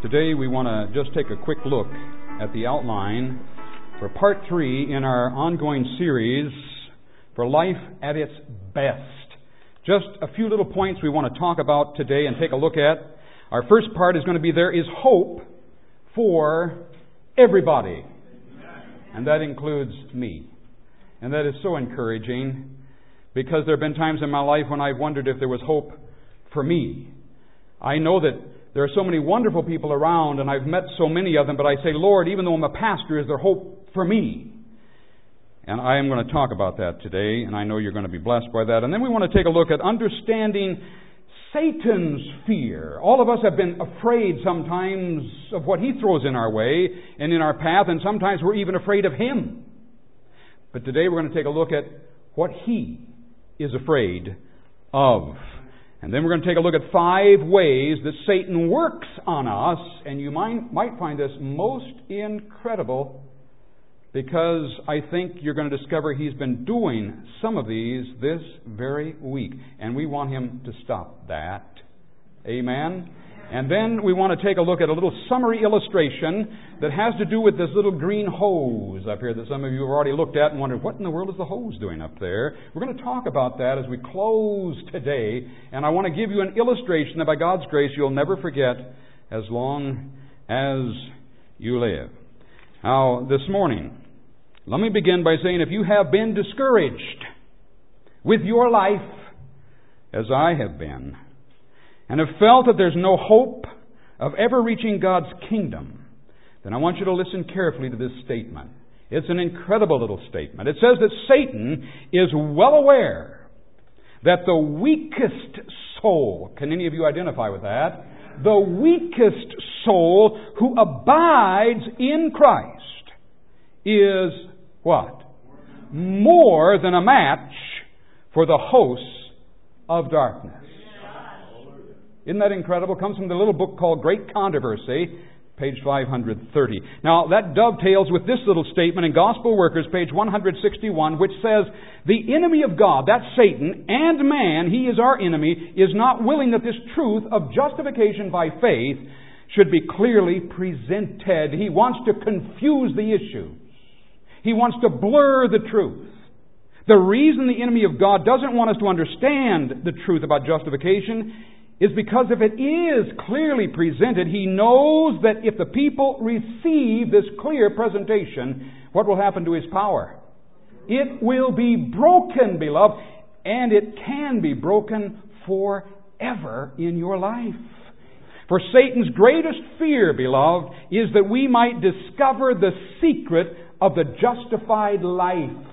Today we want to just take a quick look at the outline for part 3 in our ongoing series for Life at its Best. Just a few little points we want to talk about today and take a look at. Our first part is going to be there is hope for everybody. And that includes me. And that is so encouraging because there have been times in my life when I've wondered if there was hope for me. I know that there are so many wonderful people around, and I've met so many of them, but I say, Lord, even though I'm a pastor, is there hope for me? And I am going to talk about that today, and I know you're going to be blessed by that. And then we want to take a look at understanding Satan's fear. All of us have been afraid sometimes of what he throws in our way and in our path, and sometimes we're even afraid of him. But today we're going to take a look at what he is afraid of. And then we're going to take a look at 5 ways that Satan works on us. And you might find this most incredible because I think you're going to discover he's been doing some of these this very week. And we want him to stop that. Amen? And then we want to take a look at a little summary illustration that has to do with this little green hose up here that some of you have already looked at and wondered, what in the world is the hose doing up there? We're going to talk about that as we close today. And I want to give you an illustration that by God's grace you'll never forget as long as you live. Now, this morning, let me begin by saying if you have been discouraged with your life, as I have been, and have felt that there's no hope of ever reaching God's kingdom, then I want you to listen carefully to this statement. It's an incredible little statement. It says that Satan is well aware that the weakest soul, can any of you identify with that? The weakest soul who abides in Christ is what? More than a match for the hosts of darkness. Isn't that incredible? It comes from the little book called Great Controversy, page 530. Now, that dovetails with this little statement in Gospel Workers, page 161, which says, the enemy of God, that's Satan, and man, he is our enemy, is not willing that this truth of justification by faith should be clearly presented. He wants to confuse the issues. He wants to blur the truth. The reason the enemy of God doesn't want us to understand the truth about justification is because if it is clearly presented, he knows that if the people receive this clear presentation, what will happen to his power? It will be broken, beloved, and it can be broken forever in your life. For Satan's greatest fear, beloved, is that we might discover the secret of the justified life.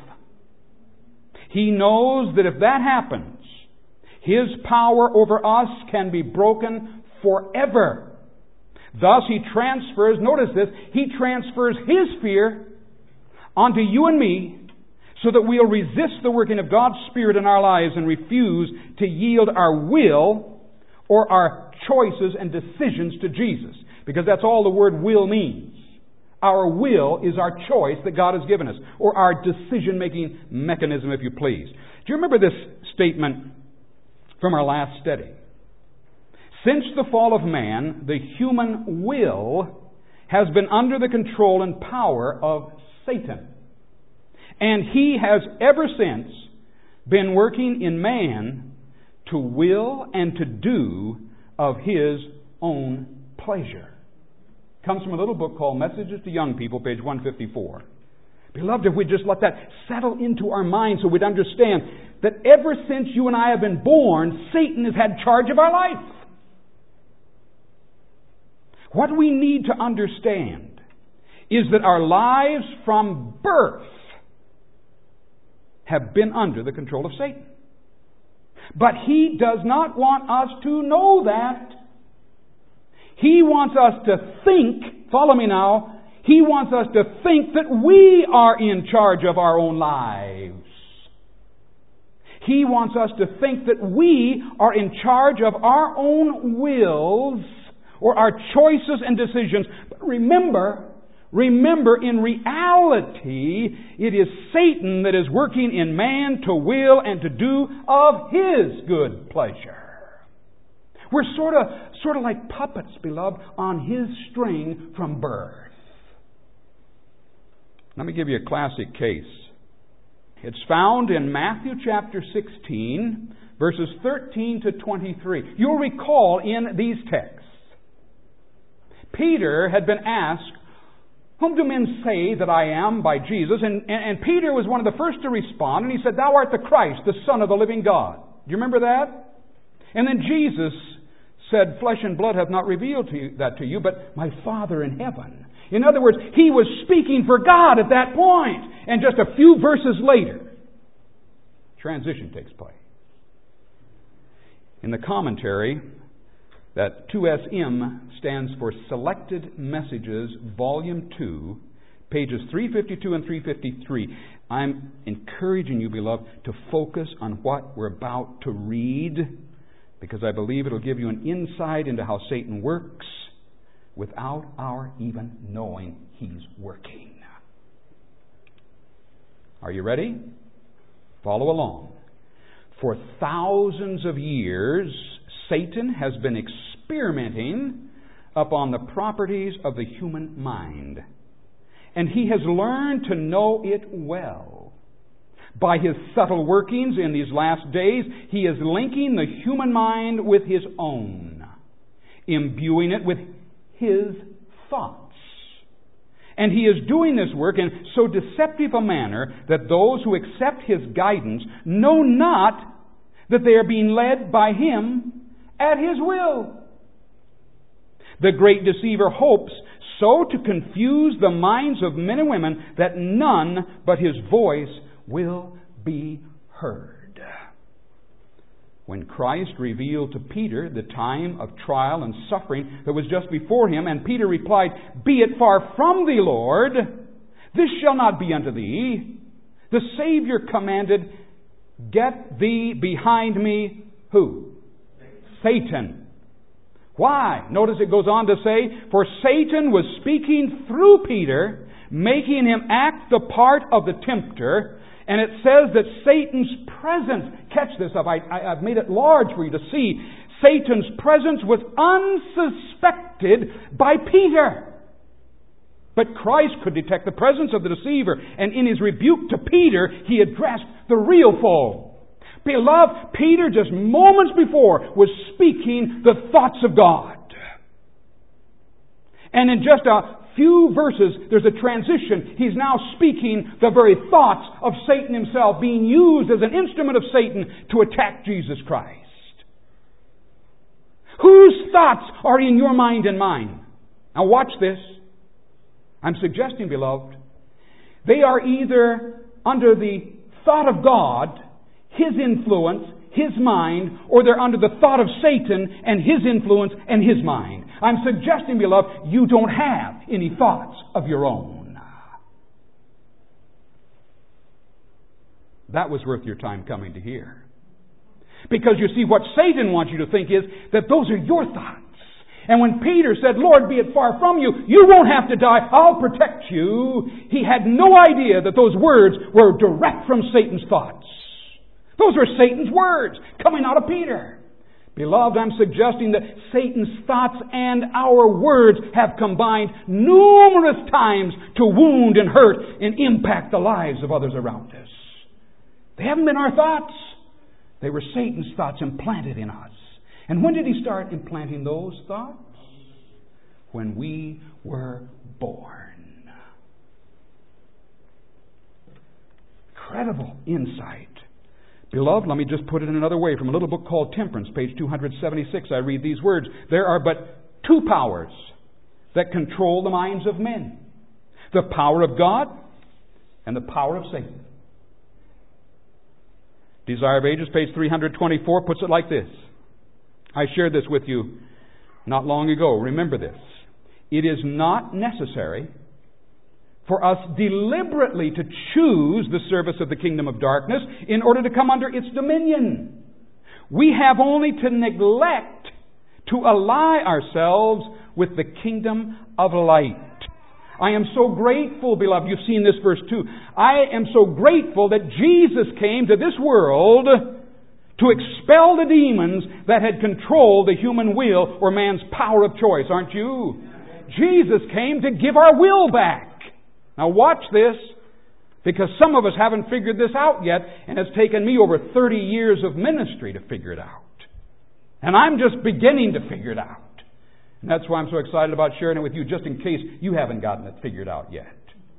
He knows that if that happens, his power over us can be broken forever. Thus he transfers, notice this, he transfers his fear onto you and me so that we'll resist the working of God's Spirit in our lives and refuse to yield our will or our choices and decisions to Jesus. Because that's all the word will means. Our will is our choice that God has given us, or our decision-making mechanism, if you please. Do you remember this statement from our last study? Since the fall of man, the human will has been under the control and power of Satan. And he has ever since been working in man to will and to do of his own pleasure. Comes from a little book called Messages to Young People, page 154. Beloved, if we just let that settle into our minds so we'd understand that ever since you and I have been born, Satan has had charge of our life. What we need to understand is that our lives from birth have been under the control of Satan. But he does not want us to know that. He wants us to think, follow me now, he wants us to think that we are in charge of our own lives. He wants us to think that we are in charge of our own wills or our choices and decisions. But remember, in reality, it is Satan that is working in man to will and to do of his good pleasure. We're sort of like puppets, beloved, on His string from birth. Let me give you a classic case. It's found in Matthew chapter 16, verses 13 to 23. You'll recall in these texts, Peter had been asked, "Whom do men say that I am?" by Jesus. And Peter was one of the first to respond, and he said, "Thou art the Christ, the Son of the living God." Do you remember that? And then Jesus said, "Flesh and blood hath not revealed that to you, but my Father in heaven." In other words, he was speaking for God at that point. And just a few verses later, transition takes place. In the commentary, that 2SM stands for Selected Messages, Volume 2, pages 352 and 353. I'm encouraging you, beloved, to focus on what we're about to read, because I believe it'll give you an insight into how Satan works without our even knowing he's working. Are you ready? Follow along. For thousands of years, Satan has been experimenting upon the properties of the human mind. And he has learned to know it well. By his subtle workings in these last days, he is linking the human mind with his own, imbuing it with his thoughts. And he is doing this work in so deceptive a manner that those who accept his guidance know not that they are being led by him at his will. The great deceiver hopes so to confuse the minds of men and women that none but his voice will be heard. When Christ revealed to Peter the time of trial and suffering that was just before him, and Peter replied, "Be it far from thee, Lord, this shall not be unto thee," the Savior commanded, "Get thee behind me," who? Satan. Why? Notice it goes on to say, for Satan was speaking through Peter, making him act the part of the tempter. And it says that Satan's presence, catch this up, I've made it large for you to see. Satan's presence was unsuspected by Peter. But Christ could detect the presence of the deceiver. And in his rebuke to Peter, he addressed the real foe. Beloved, Peter just moments before was speaking the thoughts of God. And in just a few verses, there's a transition. He's now speaking the very thoughts of Satan himself, being used as an instrument of Satan to attack Jesus Christ. Whose thoughts are in your mind and mine? Now watch this. I'm suggesting, beloved, they are either under the thought of God, His influence, His mind, or they're under the thought of Satan and his influence and his mind. I'm suggesting, beloved, you don't have any thoughts of your own. That was worth your time coming to hear. Because you see, what Satan wants you to think is that those are your thoughts. And when Peter said, "Lord, be it far from you, you won't have to die, I'll protect you," he had no idea that those words were direct from Satan's thoughts. Those are Satan's words coming out of Peter. Beloved, I'm suggesting that Satan's thoughts and our words have combined numerous times to wound and hurt and impact the lives of others around us. They haven't been our thoughts. They were Satan's thoughts implanted in us. And when did he start implanting those thoughts? When we were born. Incredible insight. Beloved, let me just put it in another way. From a little book called Temperance, page 276, I read these words. There are but two powers that control the minds of men. The power of God and the power of Satan. Desire of Ages, page 324, puts it like this. I shared this with you not long ago. Remember this. It is not necessary for us deliberately to choose the service of the kingdom of darkness in order to come under its dominion. We have only to neglect to ally ourselves with the kingdom of light. I am so grateful, beloved, you've seen this verse too. I am so grateful that Jesus came to this world to expel the demons that had controlled the human will or man's power of choice, aren't you? Jesus came to give our will back. Now watch this, because some of us haven't figured this out yet, and it's taken me over 30 years of ministry to figure it out. And I'm just beginning to figure it out. And that's why I'm so excited about sharing it with you, just in case you haven't gotten it figured out yet.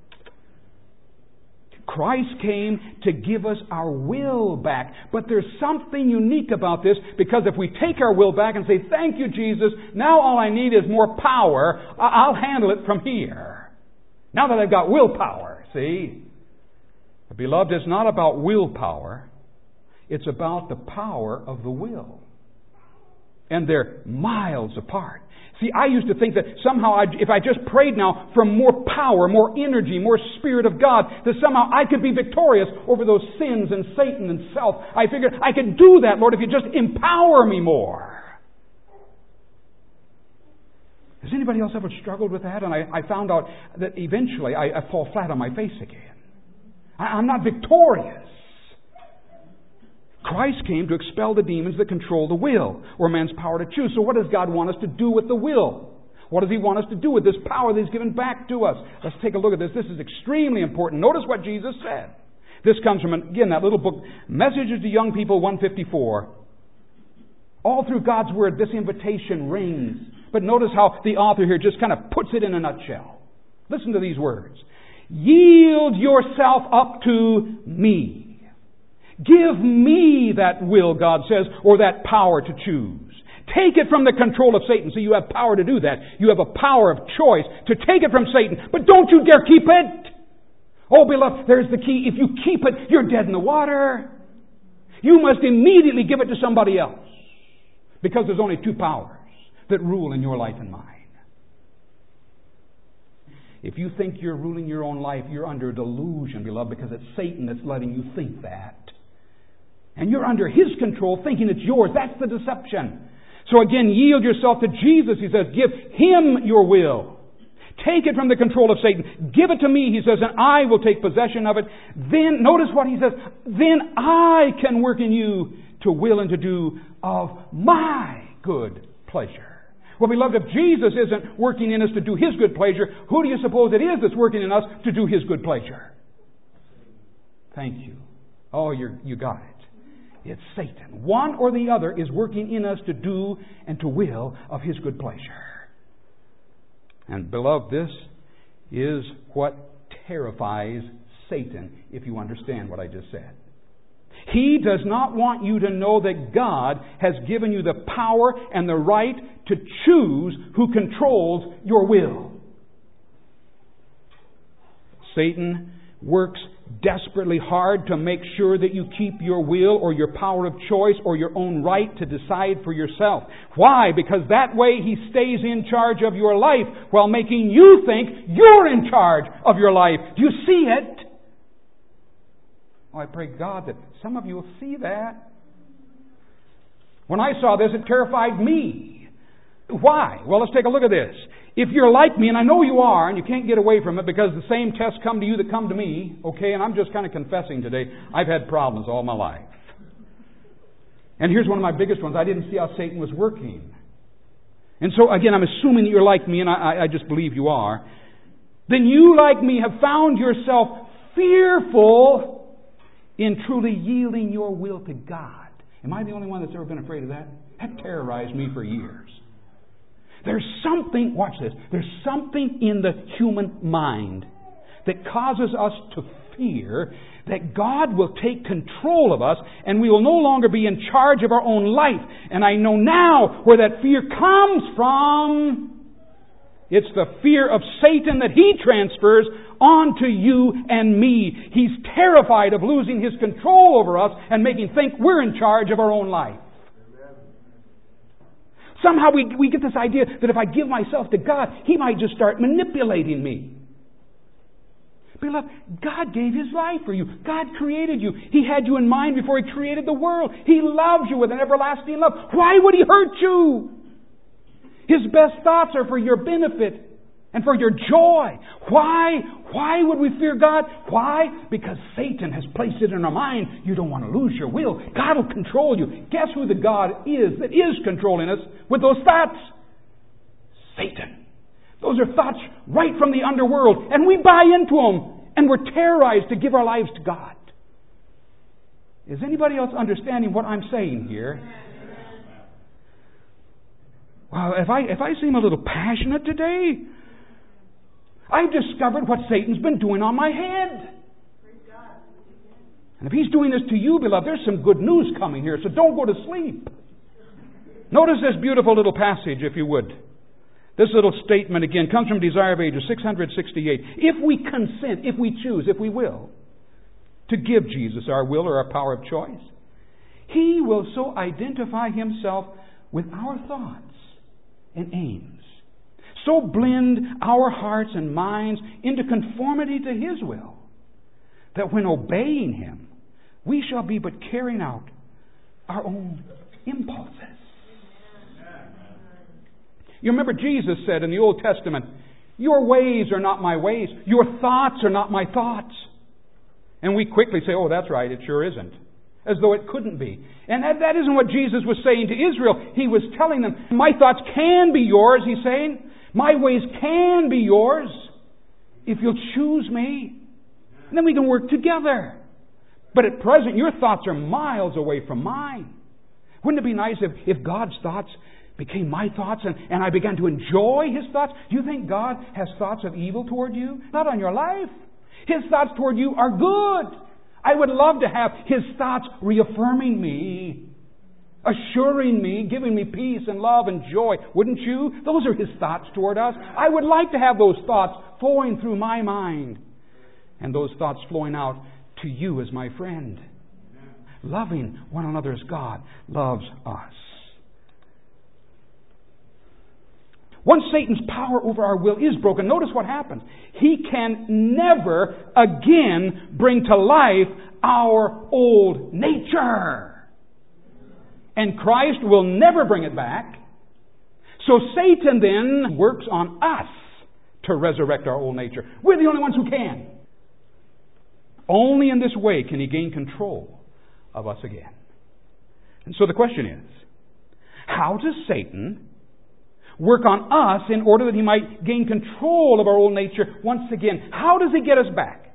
Christ came to give us our will back. But there's something unique about this, because if we take our will back and say, thank you, Jesus, now all I need is more power, I'll handle it from here. Now that I've got willpower, see? But beloved, it's not about willpower. It's about the power of the will. And they're miles apart. See, I used to think that somehow if I just prayed now for more power, more energy, more Spirit of God, that somehow I could be victorious over those sins and Satan and self. I figured I could do that, Lord, if you just empower me more. Has anybody else ever struggled with that? And I found out that eventually I fall flat on my face again. I'm not victorious. Christ came to expel the demons that control the will, or man's power to choose. So what does God want us to do with the will? What does He want us to do with this power that He's given back to us? Let's take a look at this. This is extremely important. Notice what Jesus said. This comes from, again, that little book, Messages to Young People 154. All through God's Word, this invitation rings. But notice how the author here just kind of puts it in a nutshell. Listen to these words. Yield yourself up to me. Give me that will, God says, or that power to choose. Take it from the control of Satan. So you have power to do that. You have a power of choice to take it from Satan. But don't you dare keep it. Oh, beloved, there's the key. If you keep it, you're dead in the water. You must immediately give it to somebody else. Because there's only two powers that rule in your life and mine. If you think you're ruling your own life, you're under a delusion, beloved, because it's Satan that's letting you think that. And you're under his control thinking it's yours. That's the deception. So again, yield yourself to Jesus, he says. Give Him your will. Take it from the control of Satan. Give it to me, he says, and I will take possession of it. Then, notice what he says, then I can work in you to will and to do of my good pleasure. Well, beloved, if Jesus isn't working in us to do His good pleasure, who do you suppose it is that's working in us to do His good pleasure? Thank you. Oh, you got it. It's Satan. One or the other is working in us to do and to will of His good pleasure. And beloved, this is what terrifies Satan, if you understand what I just said. He does not want you to know that God has given you the power and the right to choose who controls your will. Satan works desperately hard to make sure that you keep your will or your power of choice or your own right to decide for yourself. Why? Because that way he stays in charge of your life while making you think you're in charge of your life. Do you see it? Oh, I pray God that some of you will see that. When I saw this, it terrified me. Why? Well, let's take a look at this. If you're like me, and I know you are, and you can't get away from it because the same tests come to you that come to me, okay, and I'm just kind of confessing today, I've had problems all my life. And here's one of my biggest ones. I didn't see how Satan was working. And so, again, I'm assuming that you're like me, and I just believe you are. Then you, like me, have found yourself fearful in truly yielding your will to God. Am I the only one that's ever been afraid of that? That terrorized me for years. There's something, watch this, there's something in the human mind that causes us to fear that God will take control of us and we will no longer be in charge of our own life. And I know now where that fear comes from. It's the fear of Satan that he transfers onto you and me. He's terrified of losing his control over us and making think we're in charge of our own life. Somehow we get this idea that if I give myself to God, He might just start manipulating me. Beloved, God gave His life for you. God created you. He had you in mind before He created the world. He loves you with an everlasting love. Why would He hurt you? His best thoughts are for your benefit. and for your joy. Why? Why would we fear God? Why? Because Satan has placed it in our mind. You don't want to lose your will. God will control you. Guess who the God is that is controlling us with those thoughts? Satan. Those are thoughts right from the underworld. And we buy into them. And we're terrorized to give our lives to God. Is anybody else understanding what I'm saying here? Well, if I seem a little passionate today, I've discovered what Satan's been doing on my head. And if he's doing this to you, beloved, there's some good news coming here, so don't go to sleep. Notice this beautiful little passage, if you would. This little statement, again, comes from Desire of Ages, 668. If we consent, if we choose, if we will, to give Jesus our will or our power of choice, He will so identify Himself with our thoughts and aims, so blend our hearts and minds into conformity to His will, that when obeying Him, we shall be but carrying out our own impulses. You remember Jesus said in the Old Testament, your ways are not my ways, your thoughts are not my thoughts. And we quickly say, oh, that's right, it sure isn't. As though it couldn't be. And that isn't what Jesus was saying to Israel. He was telling them, my thoughts can be yours, He's saying. My ways can be yours if you'll choose me. And then we can work together. But at present, your thoughts are miles away from mine. Wouldn't it be nice if God's thoughts became my thoughts and I began to enjoy His thoughts? Do you think God has thoughts of evil toward you? Not on your life. His thoughts toward you are good. I would love to have His thoughts reaffirming me, assuring me, giving me peace and love and joy. Wouldn't you? Those are His thoughts toward us. I would like to have those thoughts flowing through my mind and those thoughts flowing out to you as my friend. Loving one another as God loves us. Once Satan's power over our will is broken, notice what happens. He can never again bring to life our old nature. And Christ will never bring it back. So Satan then works on us to resurrect our old nature. We're the only ones who can. Only in this way can he gain control of us again. And so the question is, how does Satan work on us in order that he might gain control of our old nature once again? How does he get us back?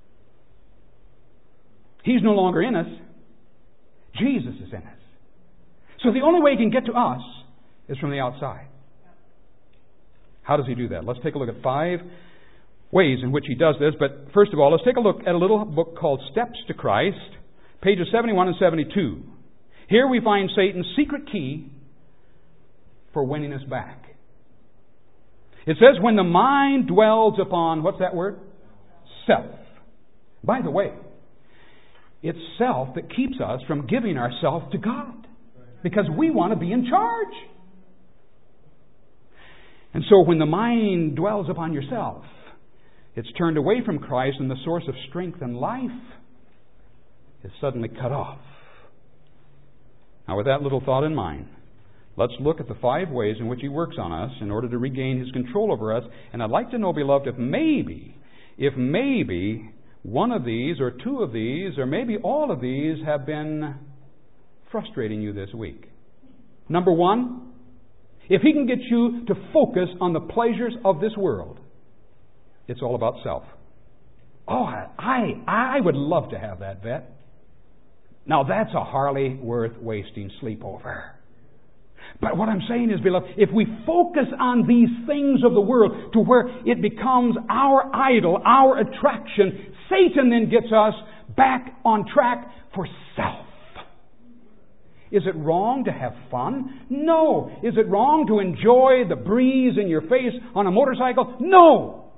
He's no longer in us. Jesus is in us. So the only way he can get to us is from the outside. How does he do that? Let's take a look at 5 ways in which he does this. But first of all, let's take a look at a little book called Steps to Christ, pages 71 and 72. Here we find Satan's secret key for winning us back. It says, when the mind dwells upon, what's that word? Self. By the way, it's self that keeps us from giving ourselves to God. Because we want to be in charge. And so when the mind dwells upon yourself, it's turned away from Christ, and the source of strength and life is suddenly cut off. Now with that little thought in mind, let's look at the 5 ways in which he works on us in order to regain his control over us. And I'd like to know, beloved, if maybe one of these or 2 of these or maybe all of these have been frustrating you this week. Number 1, if he can get you to focus on the pleasures of this world, it's all about self. Oh, I would love to have that, vet. Now that's a Harley worth wasting sleep over. But what I'm saying is, beloved, if we focus on these things of the world to where it becomes our idol, our attraction, Satan then gets us back on track for self. Is it wrong to have fun? No. Is it wrong to enjoy the breeze in your face on a motorcycle? No.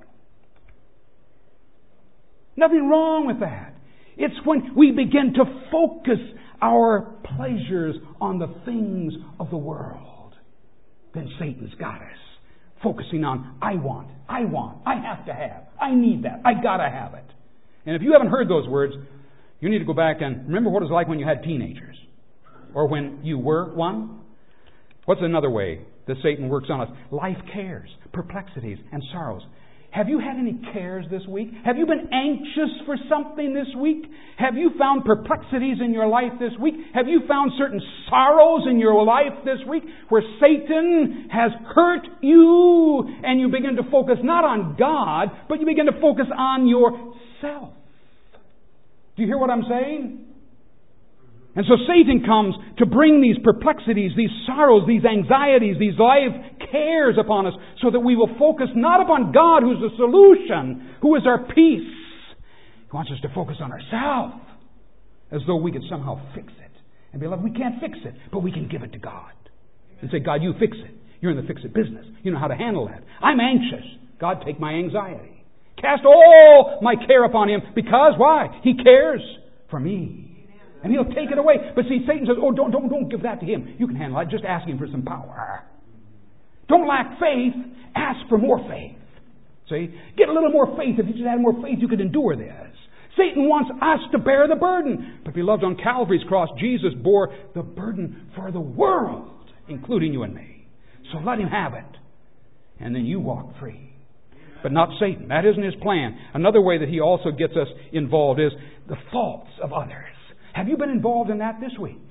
Nothing wrong with that. It's when we begin to focus our pleasures on the things of the world, then Satan's got us. Focusing on, I want, I have to have, I need that, I gotta have it. And if you haven't heard those words, you need to go back and remember what it was like when you had teenagers. Or when you were one. What's another way that Satan works on us. Life cares, perplexities, and sorrows. Have you had any cares this week? Have you been anxious for something this week? Have you found perplexities in your life this week? Have you found certain sorrows in your life this week where Satan has hurt you and you begin to focus not on God, but you begin to focus on yourself? Do you hear what I'm saying? And so Satan comes to bring these perplexities, these sorrows, these anxieties, these life cares upon us so that we will focus not upon God who's the solution, who is our peace. He wants us to focus on ourselves as though we could somehow fix it. And beloved, we can't fix it, but we can give it to God. And say, God, you fix it. You're in the fix-it business. You know how to handle that. I'm anxious. God, take my anxiety. Cast all my care upon Him because, why? He cares for me. And He'll take it away. But see, Satan says, oh, don't give that to Him. You can handle it. Just ask Him for some power. Don't lack faith. Ask for more faith. See? Get a little more faith. If you just had more faith, you could endure this. Satan wants us to bear the burden. But beloved, on Calvary's cross, Jesus bore the burden for the world, including you and me. So let Him have it. And then you walk free. But not Satan. That isn't his plan. Another way that he also gets us involved is the faults of others. Have you been involved in that this week?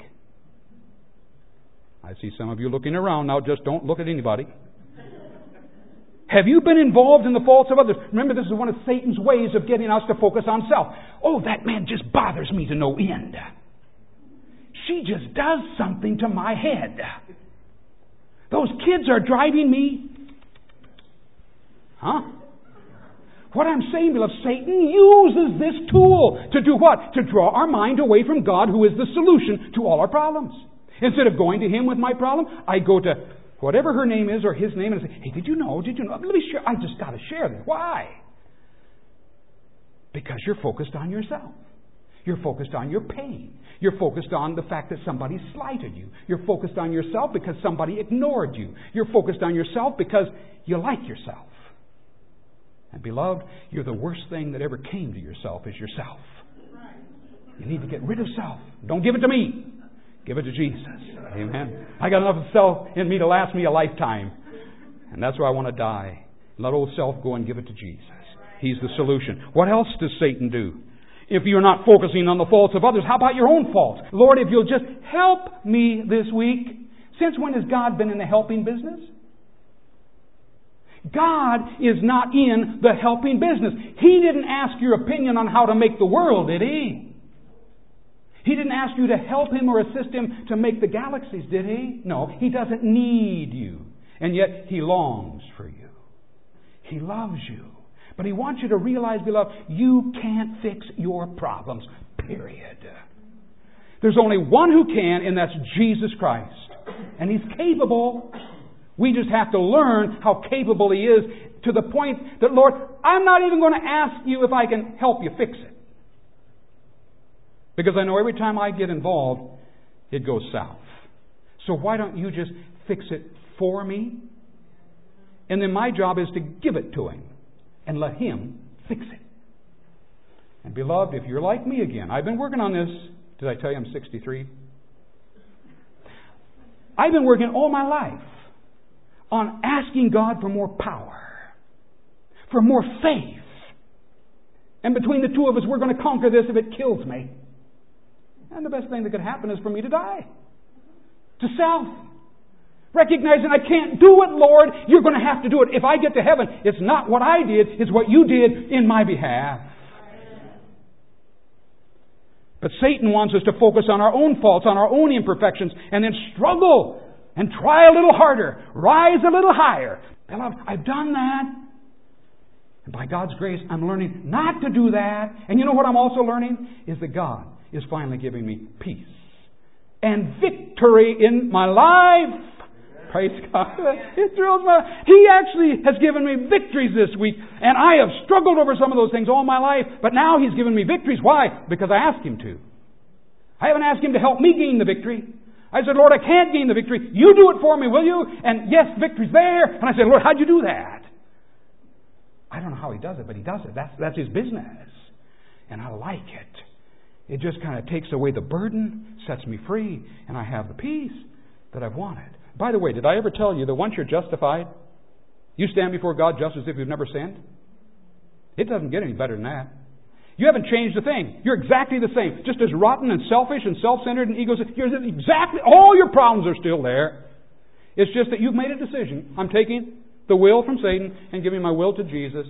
I see some of you looking around now. Just don't look at anybody. Have you been involved in the faults of others? Remember, this is one of Satan's ways of getting us to focus on self. Oh, that man just bothers me to no end. She just does something to my head. Those kids are driving me. Huh? What I'm saying, beloved, Satan uses this tool to do what? To draw our mind away from God, who is the solution to all our problems. Instead of going to Him with my problem, I go to whatever her name is or his name and I say, hey, did you know? Let me share. I just got to share this. Why? Because you're focused on yourself. You're focused on your pain. You're focused on the fact that somebody slighted you. You're focused on yourself because somebody ignored you. You're focused on yourself because you like yourself. And beloved, you're the worst thing that ever came to yourself is yourself. You need to get rid of self. Don't give it to me. Give it to Jesus. Amen. I got enough of self in me to last me a lifetime. And that's why I want to die. Let old self go and give it to Jesus. He's the solution. What else does Satan do? If you're not focusing on the faults of others, how about your own faults? Lord, if you'll just help me this week. Since when has God been in the helping business? God is not in the helping business. He didn't ask your opinion on how to make the world, did He? He didn't ask you to help Him or assist Him to make the galaxies, did He? No, He doesn't need you. And yet He longs for you. He loves you. But He wants you to realize, beloved, you can't fix your problems, period. There's only one who can, and that's Jesus Christ. And He's capable. We just have to learn how capable He is to the point that, Lord, I'm not even going to ask you if I can help you fix it. Because I know every time I get involved, it goes south. So why don't you just fix it for me? And then my job is to give it to Him and let Him fix it. And beloved, if you're like me again, I've been working on this. Did I tell you I'm 63? I've been working all my life on asking God for more power, for more faith. And between the two of us, we're going to conquer this if it kills me. And the best thing that could happen is for me to die. To self. Recognizing I can't do it, Lord, you're going to have to do it. If I get to heaven, it's not what I did, it's what you did in my behalf. But Satan wants us to focus on our own faults, on our own imperfections, and then struggle and try a little harder, rise a little higher. Beloved, I've done that. And by God's grace, I'm learning not to do that. And you know what I'm also learning? Is that God is finally giving me peace and victory in my life. Praise God. It thrills me. He actually has given me victories this week. And I have struggled over some of those things all my life. But now He's given me victories. Why? Because I asked Him to. I haven't asked Him to help me gain the victory. I said, Lord, I can't gain the victory. You do it for me, will you? And yes, victory's there. And I said, Lord, how'd you do that? I don't know how He does it, but He does it. That's His business. And I like it. It just kind of takes away the burden, sets me free, and I have the peace that I've wanted. By the way, did I ever tell you that once you're justified, you stand before God just as if you've never sinned? It doesn't get any better than that. You haven't changed a thing. You're exactly the same. Just as rotten and selfish and self-centered and egocentric. You're exactly, all your problems are still there. It's just that you've made a decision. I'm taking the will from Satan and giving my will to Jesus.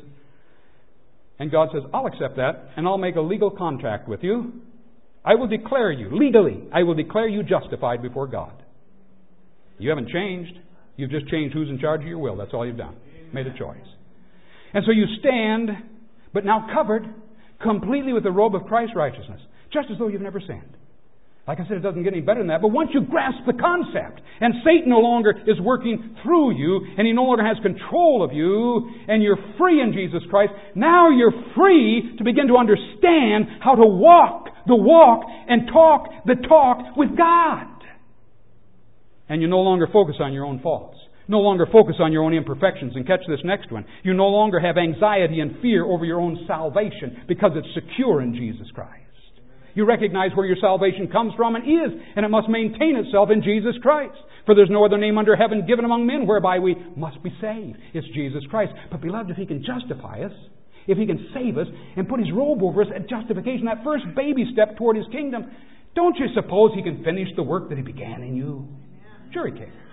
And God says, I'll accept that and I'll make a legal contract with you. I will declare you, legally, I will declare you justified before God. You haven't changed. You've just changed who's in charge of your will. That's all you've done. Made a choice. And so you stand, but now covered completely with the robe of Christ's righteousness, just as though you've never sinned. Like I said, it doesn't get any better than that. But once you grasp the concept, and Satan no longer is working through you, and he no longer has control of you, and you're free in Jesus Christ, now you're free to begin to understand how to walk the walk and talk the talk with God. And you no longer focus on your own faults. No longer focus on your own imperfections. And catch this next one. You no longer have anxiety and fear over your own salvation because it's secure in Jesus Christ. You recognize where your salvation comes from and is, and it must maintain itself in Jesus Christ. For there's no other name under heaven given among men whereby we must be saved. It's Jesus Christ. But beloved, if He can justify us, if He can save us and put His robe over us at justification, that first baby step toward His kingdom, don't you suppose He can finish the work that He began in you? Sure He can.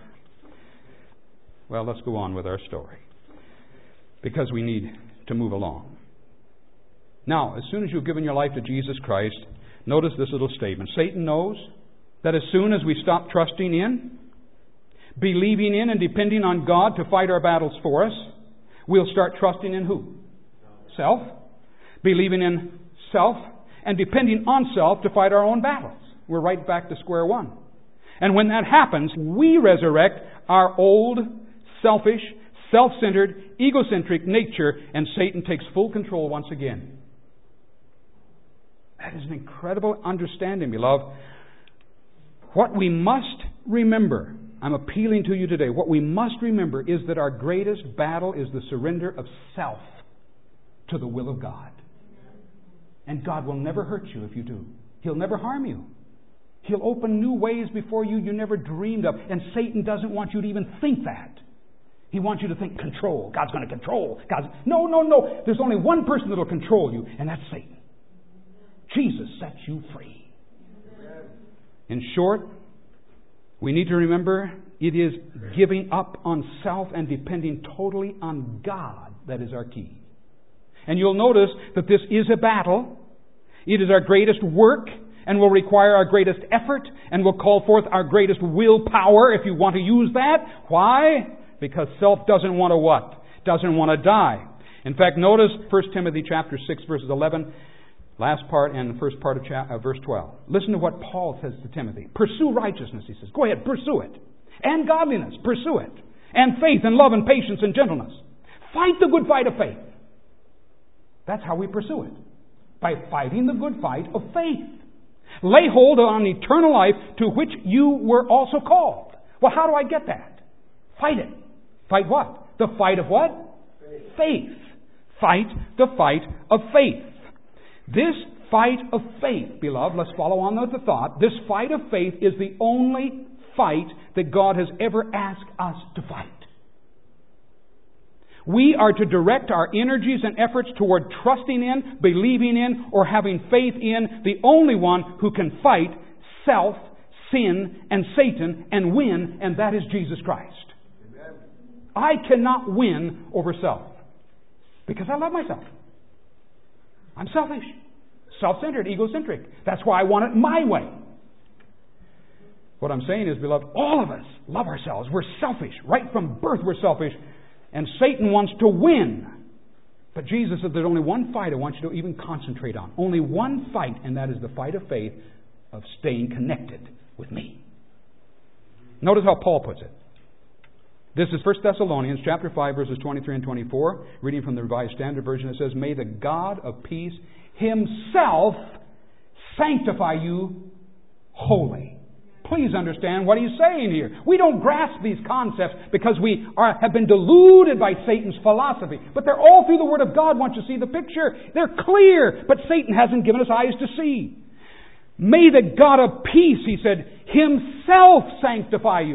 Well, let's go on with our story, because we need to move along. Now, as soon as you've given your life to Jesus Christ, notice this little statement. Satan knows that as soon as we stop trusting in, believing in, and depending on God to fight our battles for us, we'll start trusting in who? Self. Believing in self and depending on self to fight our own battles. We're right back to square one. And when that happens, we resurrect our old, selfish, self-centered, egocentric nature, and Satan takes full control once again. That is an incredible understanding, beloved. What we must remember, I'm appealing to you today, what we must remember is that our greatest battle is the surrender of self to the will of God. And God will never hurt you if you do. He'll never harm you. He'll open new ways before you never dreamed of. And Satan doesn't want you to even think that. He wants you to think control. God's going to control. No. There's only one person that will control you, and that's Satan. Jesus sets you free. In short, we need to remember it is giving up on self and depending totally on God that is our key. And you'll notice that this is a battle. It is our greatest work and will require our greatest effort and will call forth our greatest willpower if you want to use that. Why? Because self doesn't want to what? Doesn't want to die. In fact, notice 1 Timothy chapter 6 verses 11, last part and the first part of verse 12. Listen to what Paul says to Timothy. Pursue righteousness, he says. Go ahead, pursue it. And godliness, pursue it. And faith and love and patience and gentleness. Fight the good fight of faith. That's how we pursue it. By fighting the good fight of faith. Lay hold on eternal life to which you were also called. Well, how do I get that? Fight it. Fight what? The fight of what? Faith. Fight the fight of faith. This fight of faith, beloved, let's follow on with the thought. This fight of faith is the only fight that God has ever asked us to fight. We are to direct our energies and efforts toward trusting in, believing in, or having faith in the only one who can fight self, sin, and Satan and win, and that is Jesus Christ. Amen. I cannot win over self because I love myself. I'm selfish, self-centered, egocentric. That's why I want it my way. What I'm saying is, beloved, all of us love ourselves. We're selfish. Right from birth we're selfish. And Satan wants to win. But Jesus said there's only one fight I want you to even concentrate on. Only one fight, and that is the fight of faith of staying connected with me. Notice how Paul puts it. This is 1 Thessalonians chapter 5, verses 23 and 24. Reading from the Revised Standard Version, it says, May the God of peace Himself sanctify you wholly. Please understand what he's saying here. We don't grasp these concepts because we have been deluded by Satan's philosophy. But they're all through the Word of God once you see the picture. They're clear, but Satan hasn't given us eyes to see. May the God of peace, he said, Himself sanctify you.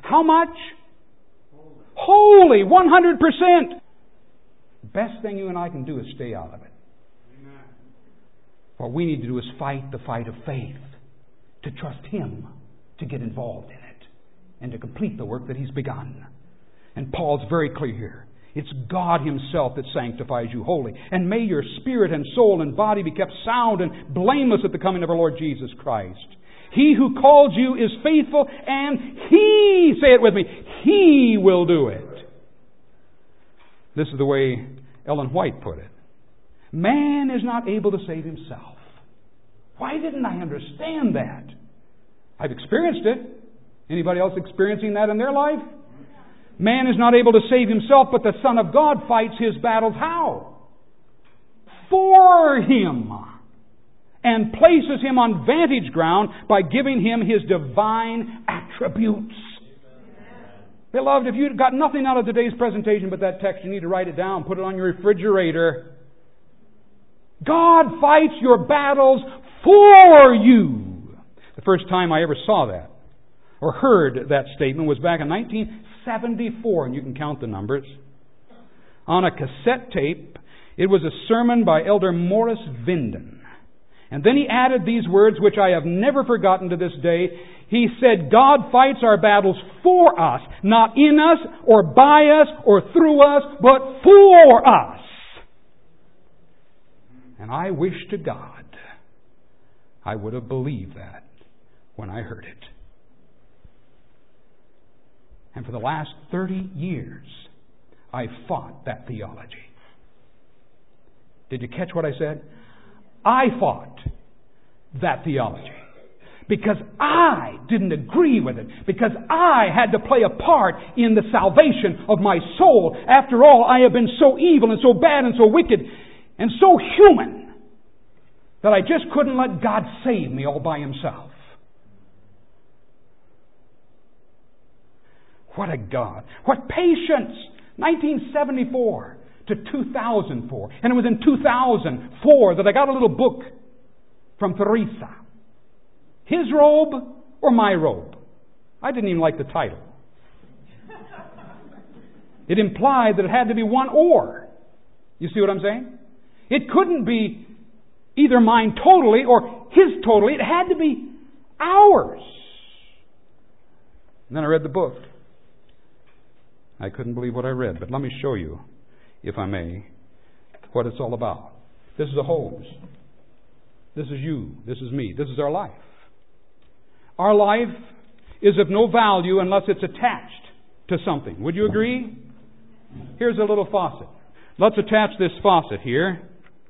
How much? Holy, 100%. The best thing you and I can do is stay out of it. Amen. What we need to do is fight the fight of faith, to trust Him to get involved in it and to complete the work that He's begun. And Paul's very clear here. It's God Himself that sanctifies you wholly. And may your spirit and soul and body be kept sound and blameless at the coming of our Lord Jesus Christ. He who called you is faithful, and He, say it with me, He will do it. This is the way Ellen White put it. Man is not able to save himself. Why didn't I understand that? I've experienced it. Anybody else experiencing that in their life? Man is not able to save himself, but the Son of God fights his battles how? For him. And places him on vantage ground by giving him his divine attributes. Beloved, if you've got nothing out of today's presentation but that text, you need to write it down, put it on your refrigerator. God fights your battles for you. The first time I ever saw that or heard that statement was back in 1974, and you can count the numbers. On a cassette tape, it was a sermon by Elder Morris Vinden. And then he added these words, which I have never forgotten to this day. He said, God fights our battles for us, not in us, or by us, or through us, but for us. And I wish to God I would have believed that when I heard it. And for the last 30 years, I fought that theology. Did you catch what I said? I fought that theology because I didn't agree with it, because I had to play a part in the salvation of my soul. After all, I have been so evil and so bad and so wicked and so human that I just couldn't let God save me all by Himself. What a God. What patience. 1974 to 2004. And it was in 2004 that I got a little book from Teresa. His robe or my robe? I didn't even like the title. It implied that it had to be one or. You see what I'm saying? It couldn't be either mine totally or his totally. It had to be ours. And then I read the book. I couldn't believe what I read, but let me show you, if I may, what it's all about. This is a hose. This is you. This is me. This is our life. Our life is of no value unless it's attached to something. Would you agree? Here's a little faucet. Let's attach this faucet here.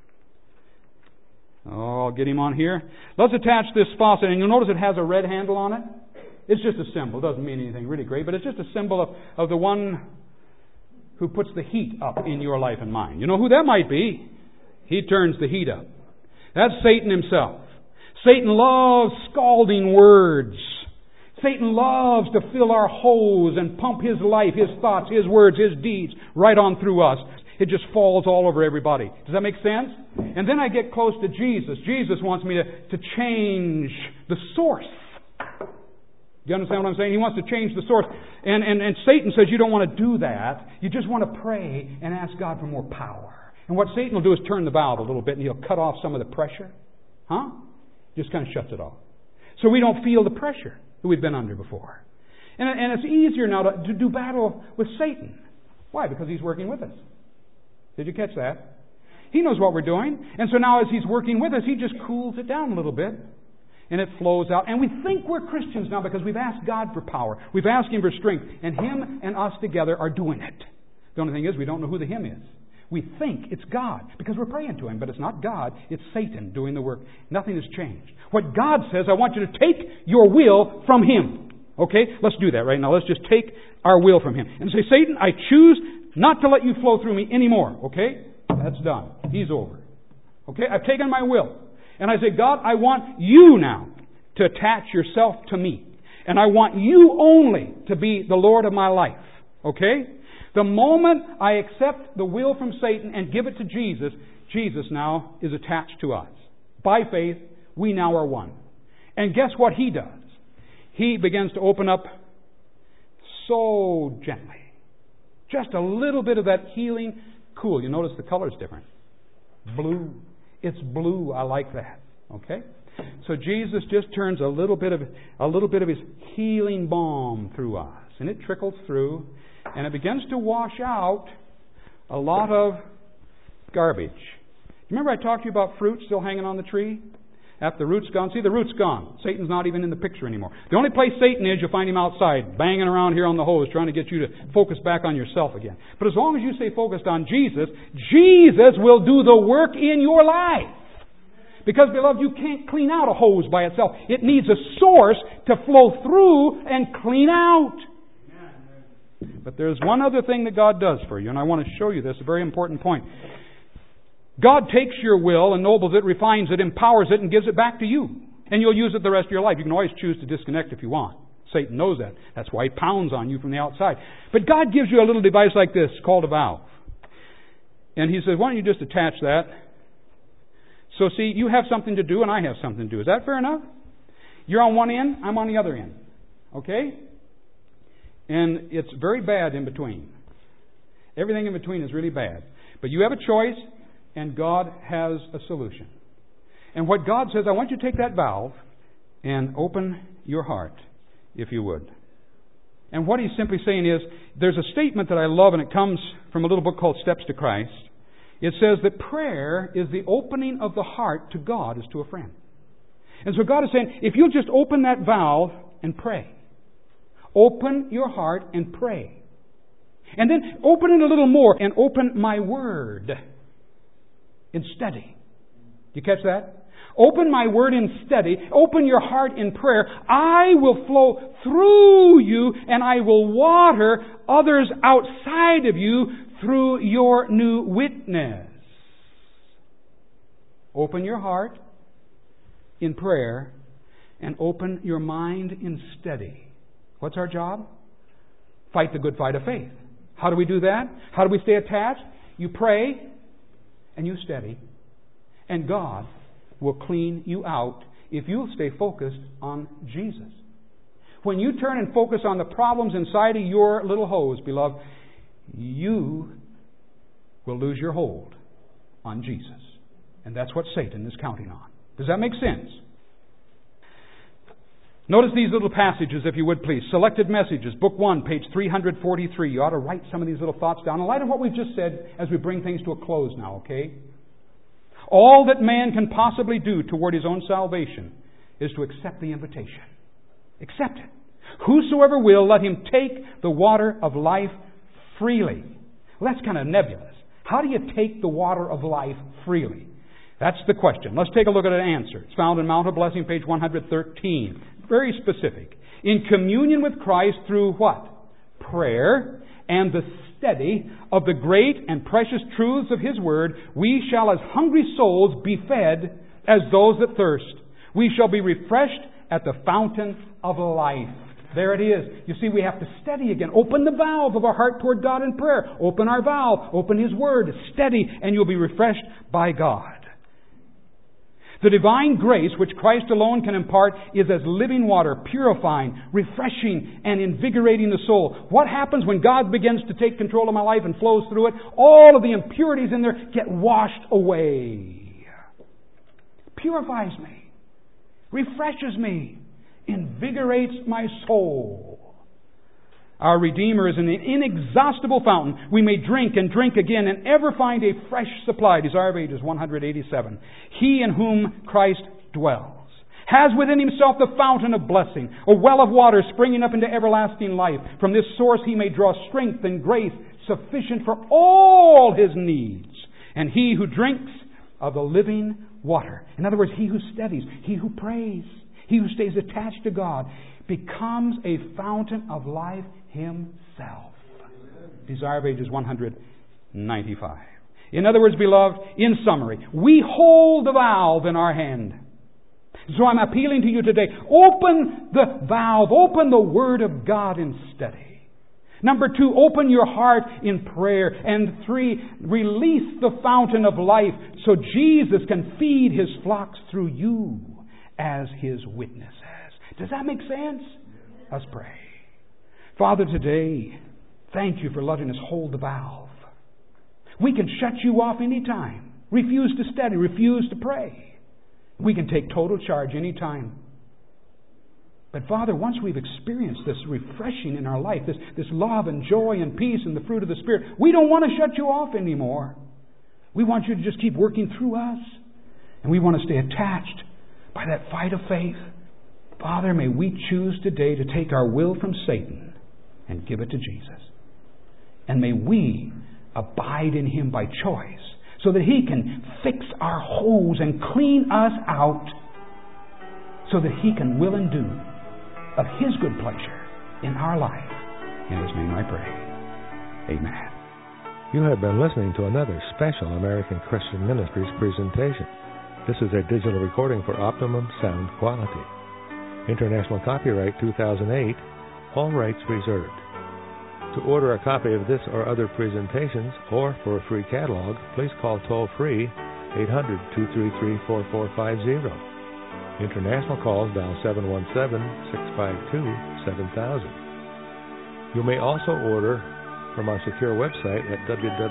Oh, I'll get him on here. Let's attach this faucet, and you'll notice it has a red handle on it. It's just a symbol. It doesn't mean anything really great, but it's just a symbol of the one who puts the heat up in your life and mine. You know who that might be? He turns the heat up. That's Satan himself. Satan loves scalding words. Satan loves to fill our hose and pump his life, his thoughts, his words, his deeds right on through us. It just falls all over everybody. Does that make sense? And then I get close to Jesus. Jesus wants me to change the source. Do you understand what I'm saying? He wants to change the source. And Satan says you don't want to do that. You just want to pray and ask God for more power. And what Satan will do is turn the valve a little bit and he'll cut off some of the pressure. Just kind of shuts it off. So we don't feel the pressure that we've been under before. And it's easier now to do battle with Satan. Why? Because he's working with us. Did you catch that? He knows what we're doing. And so now as he's working with us, he just cools it down a little bit. And it flows out. And we think we're Christians now because we've asked God for power. We've asked Him for strength. And Him and us together are doing it. The only thing is we don't know who the Him is. We think it's God because we're praying to Him. But it's not God. It's Satan doing the work. Nothing has changed. What God says, I want you to take your will from Him. Okay? Let's do that right now. Let's just take our will from Him. And say, Satan, I choose not to let you flow through me anymore. Okay? That's done. He's over. Okay? I've taken my will. And I say, God, I want you now to attach yourself to me. And I want you only to be the Lord of my life. Okay? The moment I accept the will from Satan and give it to Jesus, Jesus now is attached to us. By faith, we now are one. And guess what He does? He begins to open up so gently. Just a little bit of that healing cool. You notice the color's different. Blue. It's blue. I like that. Okay? So Jesus just turns a little bit of his healing balm through us. And it trickles through, and it begins to wash out a lot of garbage. Remember I talked to you about fruit still hanging on the tree? After the root's gone. See, the root's gone. Satan's not even in the picture anymore. The only place Satan is, you'll find him outside, banging around here on the hose, trying to get you to focus back on yourself again. But as long as you stay focused on Jesus, Jesus will do the work in your life. Because, beloved, you can't clean out a hose by itself. It needs a source to flow through and clean out. But there's one other thing that God does for you, and I want to show you this, a very important point. God takes your will, ennobles it, refines it, empowers it, and gives it back to you. And you'll use it the rest of your life. You can always choose to disconnect if you want. Satan knows that. That's why he pounds on you from the outside. But God gives you a little device like this called a valve. And He says, why don't you just attach that? So see, you have something to do and I have something to do. Is that fair enough? You're on one end, I'm on the other end. Okay? And it's very bad in between. Everything in between is really bad. But you have a choice, and God has a solution. And what God says, I want you to take that valve and open your heart, if you would. And what He's simply saying is, there's a statement that I love, and it comes from a little book called Steps to Christ. It says that prayer is the opening of the heart to God as to a friend. And so God is saying, if you'll just open that valve and pray. Open your heart and pray. And then open it a little more and open my word in study. Do you catch that? Open my word in study. Open your heart in prayer. I will flow through you and I will water others outside of you through your new witness. Open your heart in prayer and open your mind in study. What's our job? Fight the good fight of faith. How do we do that? How do we stay attached? You pray and you study, and God will clean you out if you'll stay focused on Jesus. When you turn and focus on the problems inside of your little hose, beloved, you will lose your hold on Jesus. And that's what Satan is counting on. Does that make sense? Notice these little passages, if you would please. Selected Messages, Book 1, page 343. You ought to write some of these little thoughts down in light of what we've just said as we bring things to a close now, okay? All that man can possibly do toward his own salvation is to accept the invitation. Accept it. Whosoever will, let him take the water of life freely. Well, that's kind of nebulous. How do you take the water of life freely? That's the question. Let's take a look at an answer. It's found in Mount of Blessing, page 113. Very specific. In communion with Christ through what? Prayer and the study of the great and precious truths of His Word, we shall as hungry souls be fed as those that thirst. We shall be refreshed at the fountain of life. There it is. You see, we have to study again. Open the valve of our heart toward God in prayer. Open our valve. Open His Word. Study, and you'll be refreshed by God. The divine grace which Christ alone can impart is as living water, purifying, refreshing, and invigorating the soul. What happens when God begins to take control of my life and flows through it? All of the impurities in there get washed away. Purifies me, refreshes me, invigorates my soul. Our Redeemer is an inexhaustible fountain. We may drink and drink again and ever find a fresh supply. Desire of Ages 187. He in whom Christ dwells has within Himself the fountain of blessing, a well of water springing up into everlasting life. From this source He may draw strength and grace sufficient for all His needs. And he who drinks of the living water, in other words, he who studies, he who prays, he who stays attached to God, becomes a fountain of life himself. Desire of Ages 195. In other words, beloved, in summary, we hold the valve in our hand. So I'm appealing to you today. Open the valve. Open the Word of God in study. Number 2, open your heart in prayer. And 3, release the fountain of life so Jesus can feed His flocks through you as His witnesses. Does that make sense? Let's pray. Father, today, thank you for letting us hold the valve. We can shut you off any time, refuse to study, refuse to pray. We can take total charge any time. But Father, once we've experienced this refreshing in our life, this love and joy and peace and the fruit of the Spirit, we don't want to shut you off anymore. We want you to just keep working through us. And we want to stay attached by that fight of faith. Father, may we choose today to take our will from Satan and give it to Jesus. And may we abide in Him by choice so that He can fix our holes and clean us out so that He can will and do of His good pleasure in our life. In His name I pray. Amen. You have been listening to another special American Christian Ministries presentation. This is a digital recording for optimum sound quality. International copyright 2008, all rights reserved. To order a copy of this or other presentations, or for a free catalog, please call toll-free 800-233-4450. International calls dial 717-652-7000. You may also order from our secure website at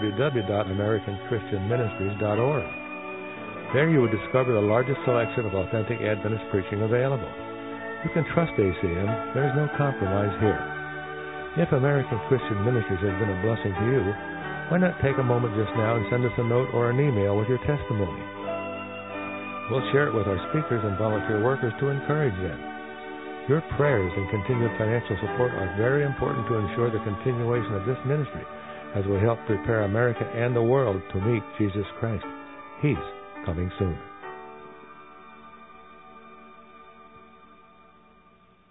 www.americanchristianministries.org. There you will discover the largest selection of authentic Adventist preaching available. You can trust ACM. There is no compromise here. If American Christian Ministries has been a blessing to you, why not take a moment just now and send us a note or an email with your testimony? We'll share it with our speakers and volunteer workers to encourage them. Your prayers and continued financial support are very important to ensure the continuation of this ministry as we help prepare America and the world to meet Jesus Christ. He's coming soon.